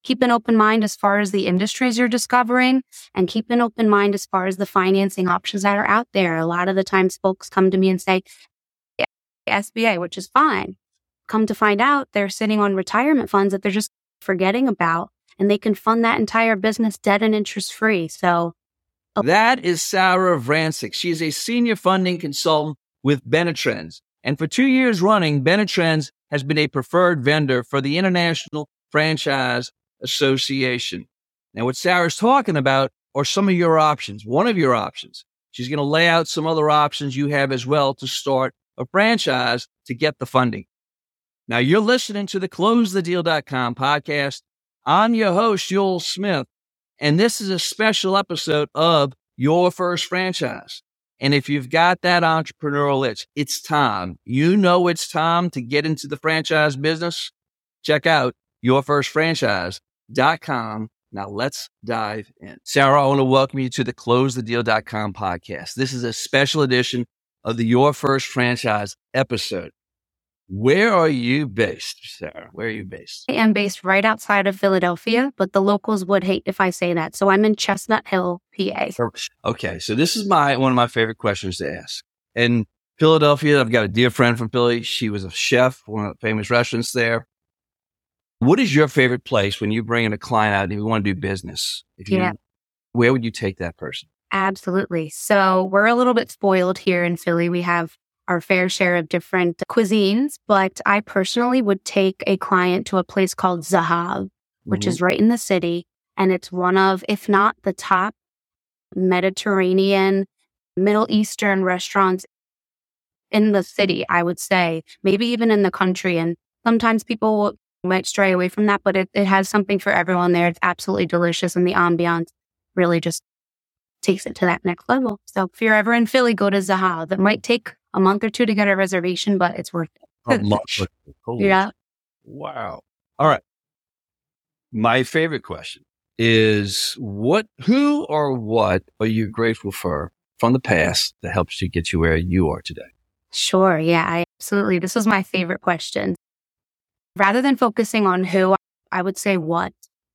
keep an open mind as far as the industries you're discovering, and keep an open mind as far as the financing options that are out there. A lot of the times folks come to me and say, SBA, which is fine. Come to find out they're sitting on retirement funds that they're just forgetting about, and they can fund that entire business debt and interest free. So that is Sarah Vrancic. She is a senior funding consultant with Benetrends. And for 2 years running, Benetrends has been a preferred vendor for the International Franchise Association. Now, what Sarah's talking about are some of your options, one of your options. She's going to lay out some other options you have as well to start a franchise to get the funding. Now, you're listening to the CloseTheDeal.com podcast. I'm your host, Joel Smith, and this is a special episode of Your First Franchise. And if you've got that entrepreneurial itch, it's time. You know it's time to get into the franchise business. Check out yourfirstfranchise.com. Now let's dive in. Sarah, I want to welcome you to the CloseTheDeal.com podcast. This is a special edition of the Your First Franchise episode. Where are you based, Sarah? Where are you based? I am based right outside of Philadelphia, but the locals would hate if I say that. So I'm in Chestnut Hill, PA. Okay, so this is one of my favorite questions to ask. In Philadelphia, I've got a dear friend from Philly. She was a chef, one of the famous restaurants there. What is your favorite place when you bring in a client out and you want to do business? Where would you take that person? Absolutely. So we're a little bit spoiled here in Philly. We have our fair share of different cuisines, but I personally would take a client to a place called Zahav, which is right in the city. And it's one of, if not the top Mediterranean, Middle Eastern restaurants in the city, I would say, maybe even in the country. And sometimes people might stray away from that, but it has something for everyone there. It's absolutely delicious. And the ambiance really just takes it to that next level. So if you're ever in Philly, go to Zahav. It might take a month or two to get a reservation, but it's worth it. A month. Yeah. Wow. All right. My favorite question is who or what are you grateful for from the past that helps you get you where you are today? Sure. Yeah, absolutely. This is my favorite question. Rather than focusing on who, I would say what.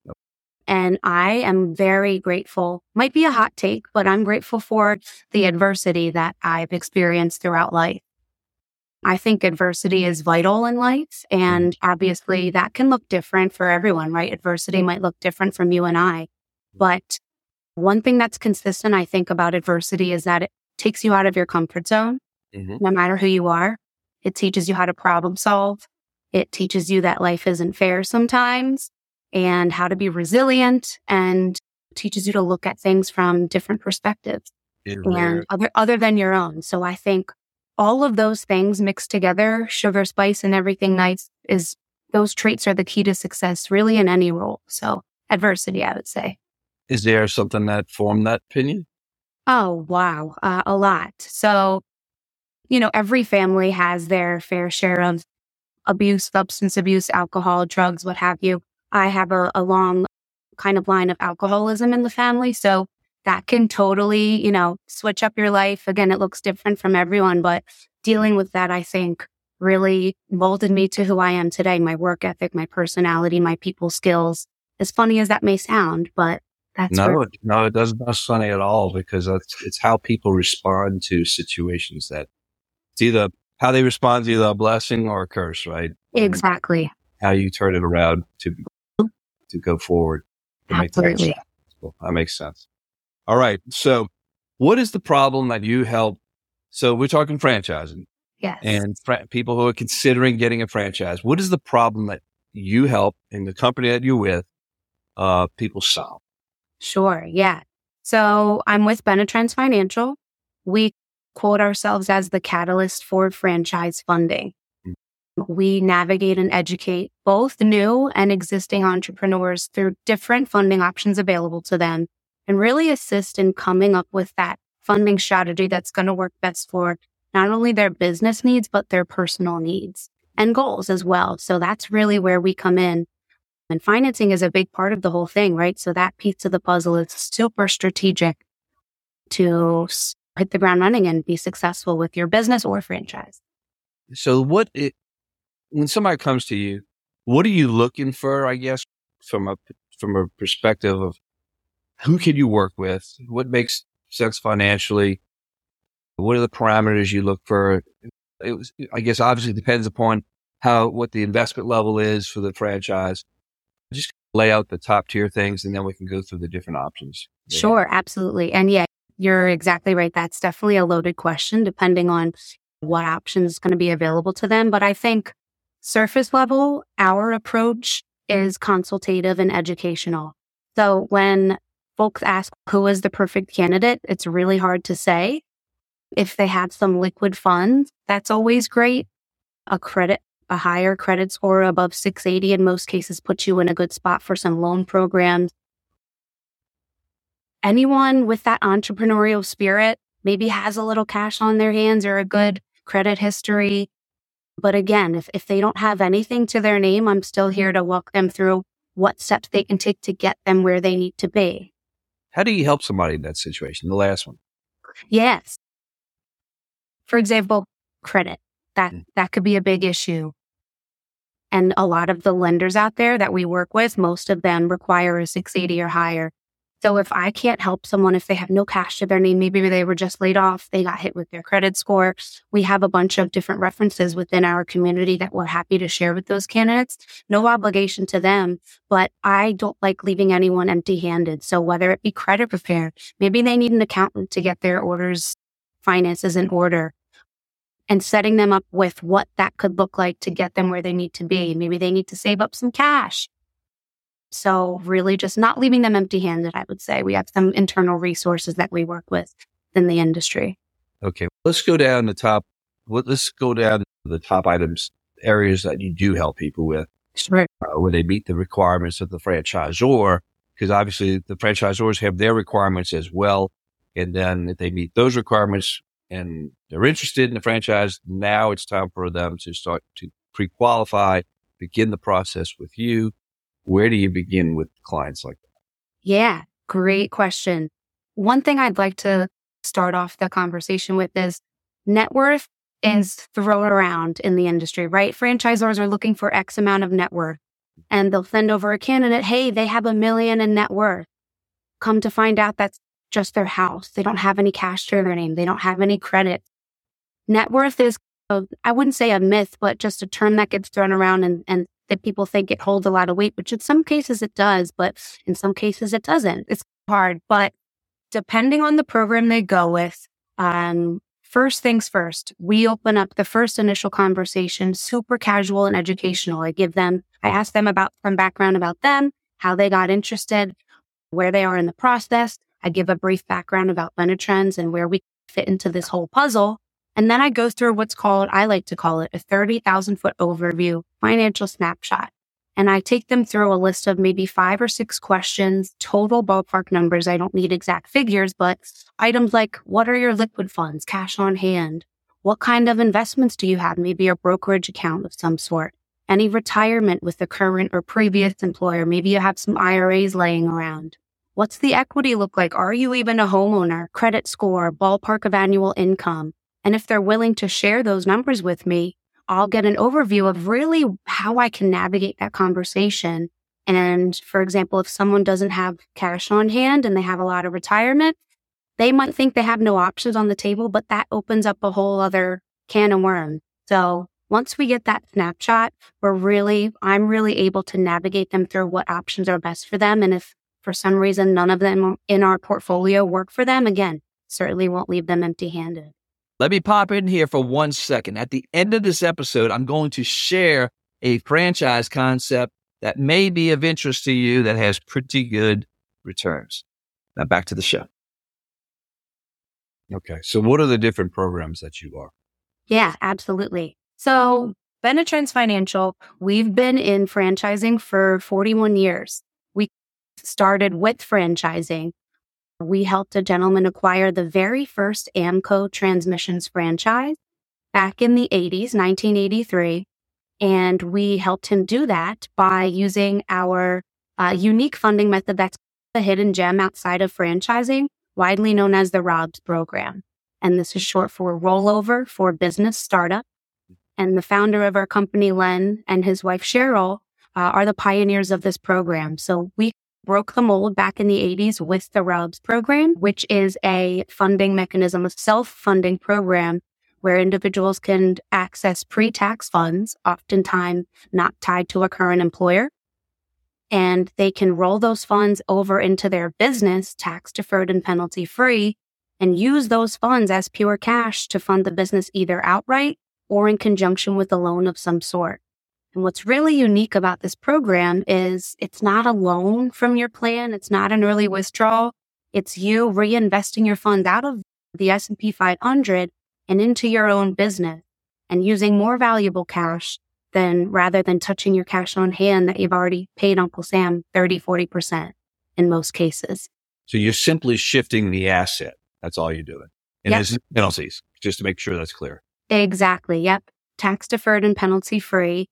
And I am very grateful, might be a hot take, but I'm grateful for the adversity that I've experienced throughout life. I think adversity is vital in life. And obviously that can look different for everyone, right? Adversity might look different from you and I. But one thing that's consistent, I think, about adversity is that it takes you out of your comfort zone, no matter who you are. It teaches you how to problem solve. It teaches you that life isn't fair sometimes, and how to be resilient, and teaches you to look at things from different perspectives and other than your own. So I think all of those things mixed together, sugar, spice, and everything nice, those traits are the key to success really in any role. So adversity, I would say. Is there something that formed that opinion? Oh, wow. A lot. So, every family has their fair share of abuse, substance abuse, alcohol, drugs, what have you. I have a long kind of line of alcoholism in the family. So that can totally, switch up your life. Again, it looks different from everyone, but dealing with that, I think, really molded me to who I am today. My work ethic, my personality, my people skills. As funny as that may sound, but that's No, it doesn't sound funny at all, because it's how people respond to situations that it's either how they respond to either a blessing or a curse, right? Exactly. How you turn it around to go forward. Absolutely. That makes sense. All right. So what is the problem that you help? So we're talking franchising. Yes. And people who are considering getting a franchise. What is the problem that you help in the company that you're with, people solve? Sure. Yeah. So I'm with Benetrends Financial. We quote ourselves as the catalyst for franchise funding. We navigate and educate both new and existing entrepreneurs through different funding options available to them, and really assist in coming up with that funding strategy that's going to work best for not only their business needs, but their personal needs and goals as well. So that's really where we come in. And financing is a big part of the whole thing, right? So that piece of the puzzle is super strategic to hit the ground running and be successful with your business or franchise. So when somebody comes to you, what are you looking for, I guess, from a perspective of who can you work with, what makes sense financially, what are the parameters you look for. I guess obviously depends upon what the investment level is for the franchise. Just lay out the top tier things, and then we can go through the different options. Sure, absolutely. And yeah, you're exactly right. That's definitely a loaded question depending on what option is going to be available to them. But I think surface level, our approach is consultative and educational. So when folks ask who is the perfect candidate, it's really hard to say. If they have some liquid funds, that's always great. A higher credit score above 680 in most cases puts you in a good spot for some loan programs. Anyone with that entrepreneurial spirit maybe has a little cash on their hands or a good credit history. But again, if they don't have anything to their name, I'm still here to walk them through what steps they can take to get them where they need to be. How do you help somebody in that situation? The last one. Yes. For example, credit. That could be a big issue. And a lot of the lenders out there that we work with, most of them require a 680 or higher. So if I can't help someone, if they have no cash to their name, maybe they were just laid off, they got hit with their credit score. We have a bunch of different references within our community that we're happy to share with those candidates. No obligation to them, but I don't like leaving anyone empty-handed. So whether it be credit repair, maybe they need an accountant to get their finances in order, and setting them up with what that could look like to get them where they need to be. Maybe they need to save up some cash. So really just not leaving them empty-handed, I would say. We have some internal resources that we work with in the industry. Okay, let's go down the top. Let's go down the top items, areas that you do help people with. Sure. Where they meet the requirements of the franchisor, because obviously the franchisors have their requirements as well. And then if they meet those requirements, and they're interested in the franchise, now it's time for them to start to pre-qualify, begin the process with you. Where do you begin with clients like that? Yeah, great question. One thing I'd like to start off the conversation with is net worth is thrown around in the industry, right? Franchisors are looking for X amount of net worth, and they'll send over a candidate, hey, they have $1 million in net worth. Come to find out that's just their house. They don't have any cash to their name. They don't have any credit. Net worth is, I wouldn't say a myth, but just a term that gets thrown around and that people think it holds a lot of weight, which in some cases it does, but in some cases it doesn't. It's hard, but depending on the program they go with, first things first, we open up the first initial conversation, super casual and educational. I ask them about some background about them, how they got interested, where they are in the process. I give a brief background about Benetrends and where we fit into this whole puzzle. And then I go through I like to call it a 30,000 foot overview financial snapshot. And I take them through a list of maybe 5 or 6 questions, total ballpark numbers. I don't need exact figures, but items like, what are your liquid funds, cash on hand? What kind of investments do you have? Maybe a brokerage account of some sort. Any retirement with the current or previous employer? Maybe you have some IRAs laying around. What's the equity look like? Are you even a homeowner? Credit score, ballpark of annual income. And if they're willing to share those numbers with me, I'll get an overview of really how I can navigate that conversation. And for example, if someone doesn't have cash on hand and they have a lot of retirement, they might think they have no options on the table, but that opens up a whole other can of worms. So once we get that snapshot, I'm really able to navigate them through what options are best for them. And if for some reason none of them in our portfolio work for them, again, certainly won't leave them empty-handed. Let me pop in here for 1 second. At the end of this episode, I'm going to share a franchise concept that may be of interest to you that has pretty good returns. Now back to the show. Okay. So what are the different programs that you are? Yeah, absolutely. So Benetrends Financial, we've been in franchising for 41 years. We started with franchising. We helped a gentleman acquire the very first AAMCO transmissions franchise back in the 80s, 1983. And we helped him do that by using our unique funding method that's a hidden gem outside of franchising, widely known as the ROBS program. And this is short for Rollover for Business Startup. And the founder of our company, Len, and his wife, Cheryl, are the pioneers of this program. So we broke the mold back in the 80s with the RUBS program, which is a funding mechanism, a self-funding program where individuals can access pre-tax funds, oftentimes not tied to a current employer. And they can roll those funds over into their business, tax deferred and penalty free, and use those funds as pure cash to fund the business either outright or in conjunction with a loan of some sort. And what's really unique about this program is it's not a loan from your plan. It's not an early withdrawal. It's you reinvesting your funds out of the S&P 500 and into your own business and using more valuable cash rather than touching your cash on hand that you've already paid Uncle Sam 30-40% in most cases. So you're simply shifting the asset. That's all you're doing. And there's penalties, just to make sure that's clear. Exactly. Yep. Tax deferred and penalty free.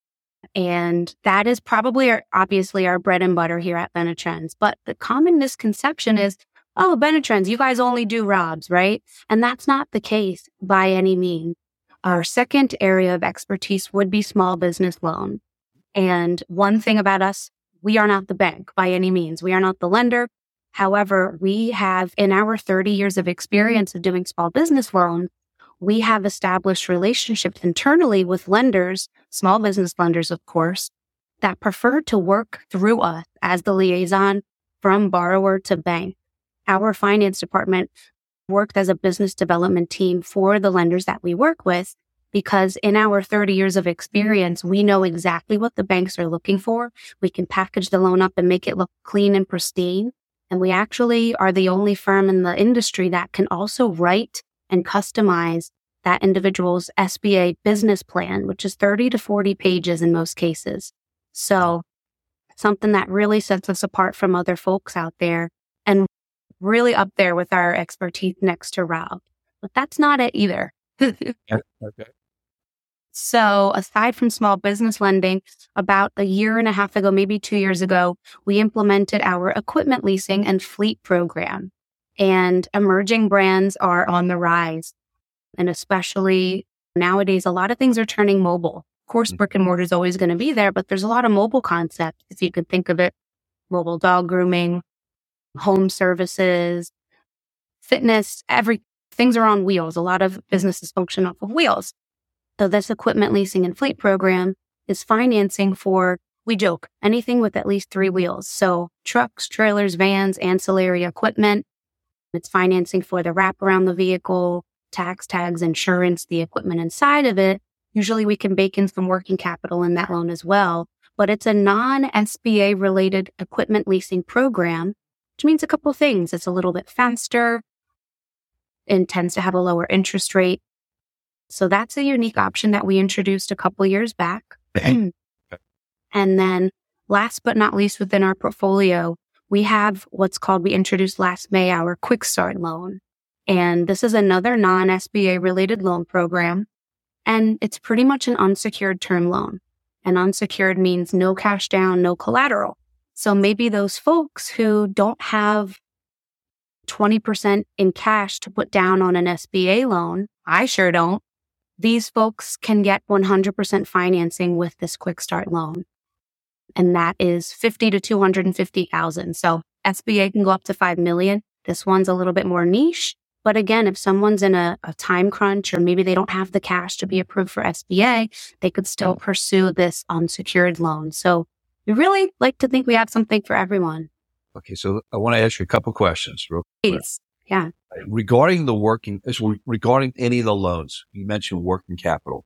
And that is probably obviously our bread and butter here at Benetrends. But the common misconception is, oh, Benetrends, you guys only do RUBS, right? And that's not the case by any means. Our second area of expertise would be small business loan. And one thing about us, we are not the bank by any means. We are not the lender. However, we have, in our 30 years of experience of doing small business loans, we have established relationships internally with lenders, small business lenders, of course, that prefer to work through us as the liaison from borrower to bank. Our finance department worked as a business development team for the lenders that we work with because in our 30 years of experience, we know exactly what the banks are looking for. We can package the loan up and make it look clean and pristine. And we actually are the only firm in the industry that can also write and customize that individual's SBA business plan, which is 30 to 40 pages in most cases. So something that really sets us apart from other folks out there and really up there with our expertise next to Rob. But that's not it either. Okay. So aside from small business lending, about a year and a half ago, maybe 2 years ago, we implemented our equipment leasing and fleet program. And emerging brands are on the rise. And especially nowadays, a lot of things are turning mobile. Of course, brick and mortar is always going to be there, but there's a lot of mobile concepts, if you could think of it. Mobile dog grooming, home services, fitness, things are on wheels. A lot of businesses function off of wheels. So this equipment leasing and fleet program is financing for, we joke, anything with at least 3 wheels. So trucks, trailers, vans, ancillary equipment. It's financing for the wrap around the vehicle, tax tags, insurance, the equipment inside of it. Usually we can bake in some working capital in that loan as well. But it's a non-SBA related equipment leasing program, which means a couple things. It's a little bit faster and tends to have a lower interest rate. So that's a unique option that we introduced a couple years back. And then last but not least within our portfolio, we have we introduced last May, our Quick Start loan. And this is another non-SBA related loan program. And it's pretty much an unsecured term loan. And unsecured means no cash down, no collateral. So maybe those folks who don't have 20% in cash to put down on an SBA loan, I sure don't. These folks can get 100% financing with this Quick Start loan. And that is $50,000 to $250,000. So SBA can go up to $5 million. This one's a little bit more niche. But again, if someone's in a time crunch or maybe they don't have the cash to be approved for SBA, they could still pursue this unsecured loan. So we really like to think we have something for everyone. Okay, so I want to ask you a couple questions real quick. Please. Yeah. Regarding any of the loans, you mentioned working capital.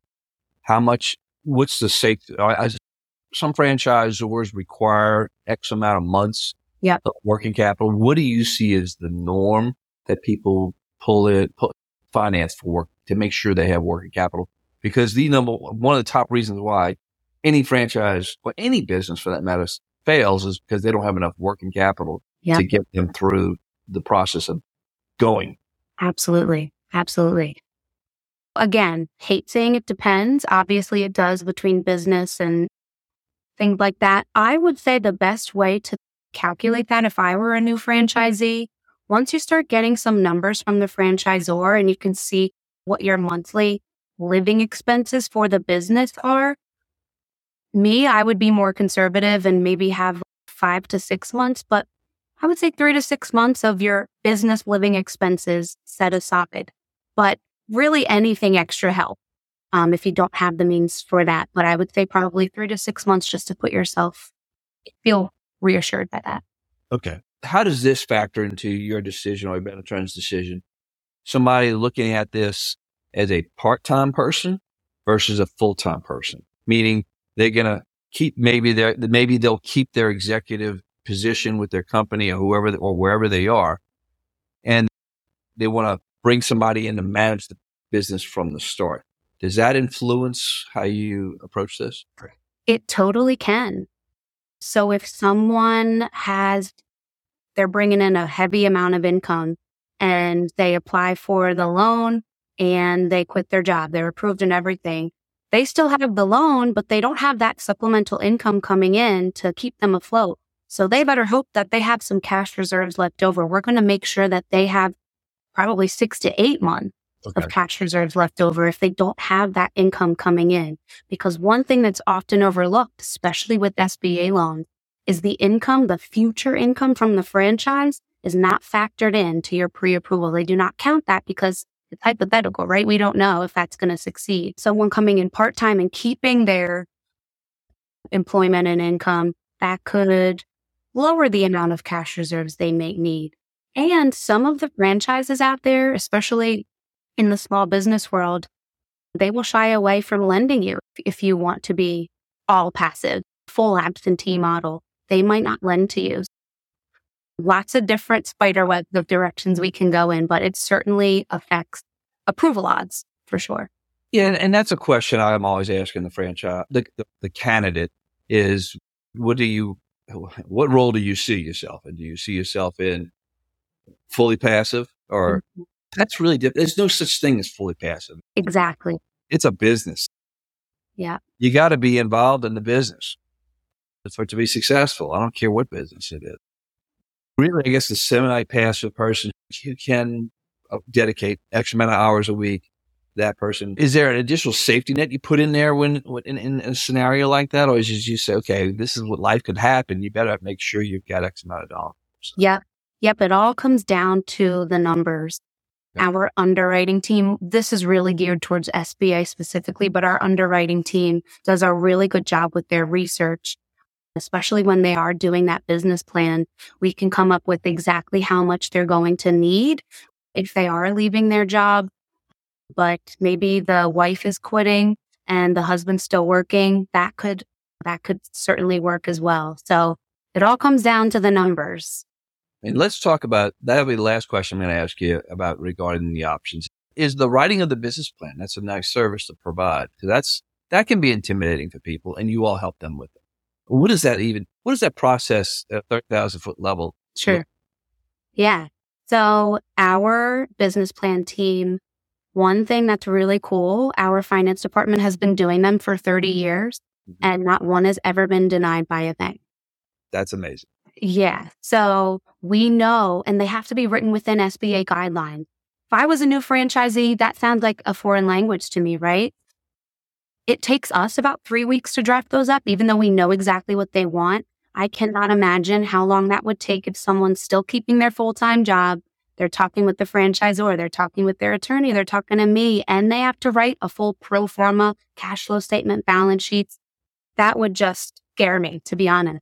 What's the safety? Some franchisors require X amount of months of working capital. What do you see as the norm that people finance for work to make sure they have working capital? Because one of the top reasons why any franchise or any business for that matter fails is because they don't have enough working capital to get them through the process of going. Absolutely. Absolutely. Again, hate saying it depends. Obviously it does between business and things like that. I would say the best way to calculate that if I were a new franchisee, once you start getting some numbers from the franchisor and you can see what your monthly living expenses for the business are, Me, I would be more conservative and maybe have 5 to 6 months, but I would say 3 to 6 months of your business living expenses set aside. But really anything extra help if you don't have the means for that. But I would say probably 3 to 6 months just to put yourself, feel reassured by that. Okay. How does this factor into your decision or Benetrend's decision? Somebody looking at this as a part-time person versus a full-time person, meaning they're going to keep, maybe they'll keep their executive position with their company or whoever or wherever they are. And they want to bring somebody in to manage the business from the start. Does that influence how you approach this? It totally can. So if someone they're bringing in a heavy amount of income and they apply for the loan and they quit their job, they're approved and everything. They still have the loan, but they don't have that supplemental income coming in to keep them afloat. So they better hope that they have some cash reserves left over. We're going to make sure that they have probably 6 to 8 months of cash reserves left over if they don't have that income coming in. Because one thing that's often overlooked, especially with SBA loans, is the income, the future income from the franchise is not factored into your pre-approval. They do not count that because it's hypothetical, right? We don't know if that's going to succeed. Someone coming in part-time and keeping their employment and income, that could lower the amount of cash reserves they may need. And some of the franchises out there, especially in the small business world, they will shy away from lending you if you want to be all passive, full absentee model. They might not lend to you. Lots of different spider webs of directions we can go in, but it certainly affects approval odds for sure. Yeah, and that's a question I'm always asking the franchise, the candidate is, what role do you see yourself in? Do you see yourself in fully passive or that's really different. There's no such thing as fully passive. Exactly. It's a business. Yeah. You got to be involved in the business for it to be successful. I don't care what business it is. Really, I guess the semi-passive person, you can dedicate X amount of hours a week. That person, is there an additional safety net you put in there when in a scenario like that? Or is it you say, okay, this is what life could happen. You better make sure you've got X amount of dollars. Yep. It all comes down to the numbers. Our underwriting team, this is really geared towards SBA specifically, but our underwriting team does a really good job with their research, especially when they are doing that business plan. We can come up with exactly how much they're going to need if they are leaving their job, but maybe the wife is quitting and the husband's still working. That could certainly work as well. So it all comes down to the numbers. And let's talk about, that'll be the last question I'm going to ask you about regarding the options, is the writing of the business plan. That's a nice service to provide. So that can be intimidating for people and you all help them with it. What is that process at 30,000 foot level? Sure. Yeah. So our business plan team, one thing that's really cool, our finance department has been doing them for 30 years and not one has ever been denied by a bank. That's amazing. Yeah. So we know, and they have to be written within SBA guidelines. If I was a new franchisee, that sounds like a foreign language to me, right? It takes us about 3 weeks to draft those up, even though we know exactly what they want. I cannot imagine how long that would take if someone's still keeping their full-time job. They're talking with the franchisor, they're talking with their attorney, they're talking to me, and they have to write a full pro forma cash flow statement, balance sheets. That would just scare me, to be honest.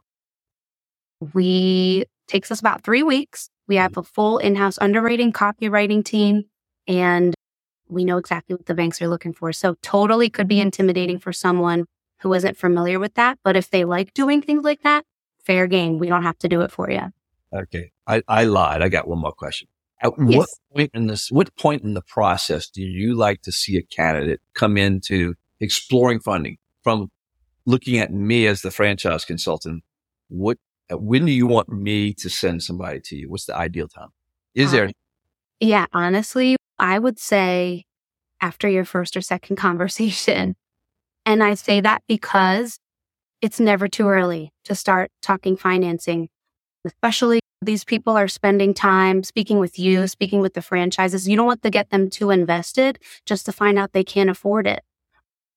Takes us about 3 weeks. We have a full in-house underwriting, copywriting team, and we know exactly what the banks are looking for. So totally could be intimidating for someone who isn't familiar with that. But if they like doing things like that, fair game. We don't have to do it for you. Okay. I lied. I got one more question. At Yes. what point in the process do you like to see a candidate come into exploring funding from looking at me as the franchise consultant? When do you want me to send somebody to you? What's the ideal time? Is there? Yeah, honestly, I would say after your first or second conversation. And I say that because it's never too early to start talking financing, especially these people are spending time speaking with you, speaking with the franchises. You don't want to get them too invested just to find out they can't afford it.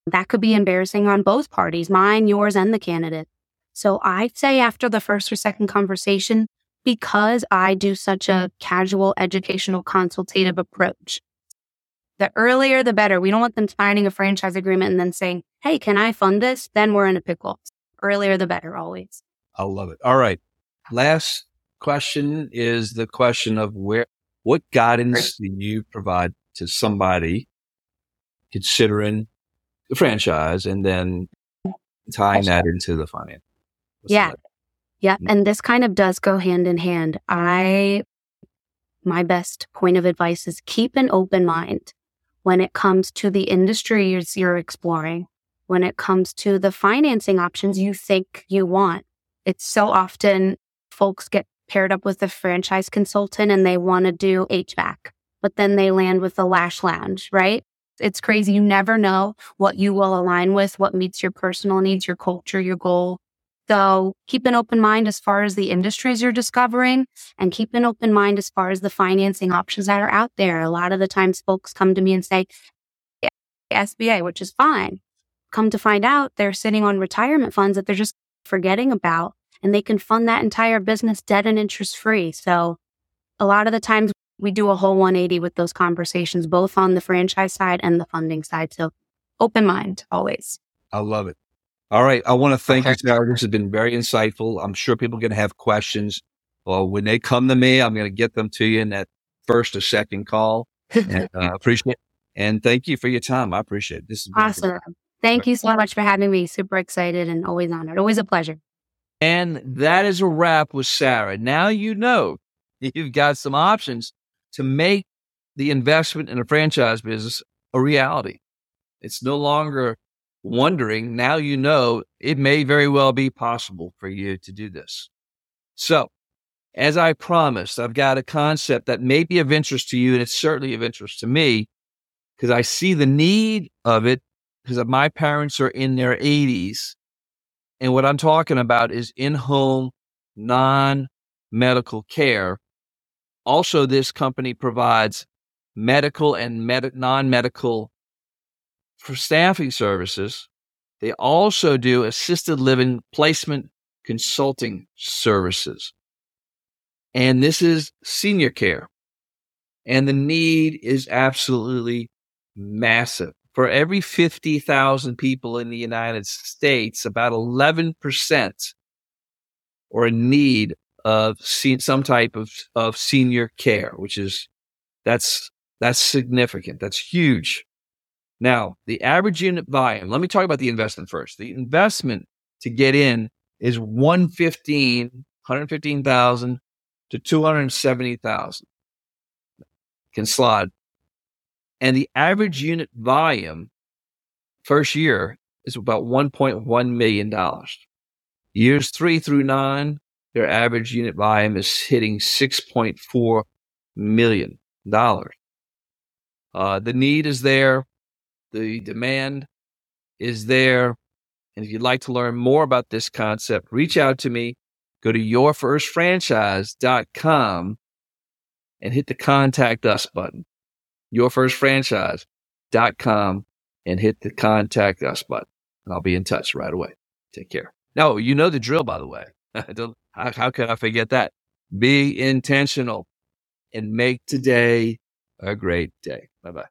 that could be embarrassing on both parties, mine, yours, and the candidate. So I'd say after the first or second conversation, because I do such a casual, educational, consultative approach, the earlier, the better. We don't want them signing a franchise agreement and then saying, hey, can I fund this? Then we're in a pickle. Earlier, the better, always. I love it. All right. Last question is the question of what guidance do you provide to somebody considering the franchise and then tying that into the finance? Yeah. And this kind of does go hand in hand. My best point of advice is keep an open mind when it comes to the industries you're exploring, when it comes to the financing options you think you want. It's so often folks get paired up with a franchise consultant and they want to do HVAC, but then they land with the Lash Lounge, right? It's crazy. You never know what you will align with, what meets your personal needs, your culture, your goal. So keep an open mind as far as the industries you're discovering, and keep an open mind as far as the financing options that are out there. A lot of the times folks come to me and say, SBA, which is fine. Come to find out they're sitting on retirement funds that they're just forgetting about, and they can fund that entire business debt and interest free. So a lot of the times we do a whole 180 with those conversations, both on the franchise side and the funding side. So open mind always. I love it. All right. I want to thank you, Sarah. This has been very insightful. I'm sure people are going to have questions. Well, when they come to me, I'm going to get them to you in that first or second call. And appreciate it. And thank you for your time. I appreciate it. This is awesome. Thank you so much for having me. Super excited and always honored. Always a pleasure. And that is a wrap with Sarah. Now you know you've got some options to make the investment in a franchise business a reality. It's no longer wondering. Now you know it may very well be possible for you to do this. So, as I promised, I've got a concept that may be of interest to you, and it's certainly of interest to me because I see the need of it because my parents are in their 80s. And what I'm talking about is in-home, non-medical care. Also, this company provides medical and non-medical for staffing services. They also do assisted living placement consulting services. And this is senior care. And the need is absolutely massive. For every 50,000 people in the United States, about 11% are in need of some type of senior care, which is, that's significant. That's huge. Now, the average unit volume, let me talk about the investment first. The investment to get in is $115,000 to $270,000 can slide. And the average unit volume first year is about $1.1 million. Years 3 through 9, their average unit volume is hitting $6.4 million. The need is there. The demand is there. And if you'd like to learn more about this concept, reach out to me. Go to yourfirstfranchise.com and hit the contact us button. yourfirstfranchise.com and hit the contact us button. And I'll be in touch right away. Take care. No, you know the drill, by the way. How could I forget that? Be intentional and make today a great day. Bye-bye.